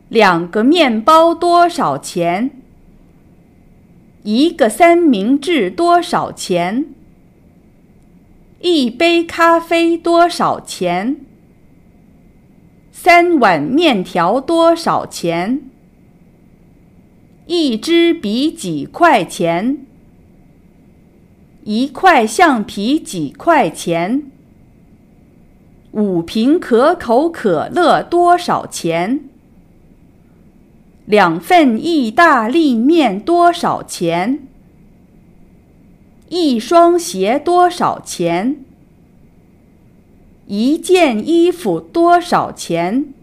2个面包多少钱？1个三明治多少钱？1杯咖啡多少钱？3碗面条多少钱？1支笔几块钱？1块橡皮几块钱？5瓶可口可乐多少钱？2份意大利面多少钱？1双鞋多少钱？1件衣服多少钱？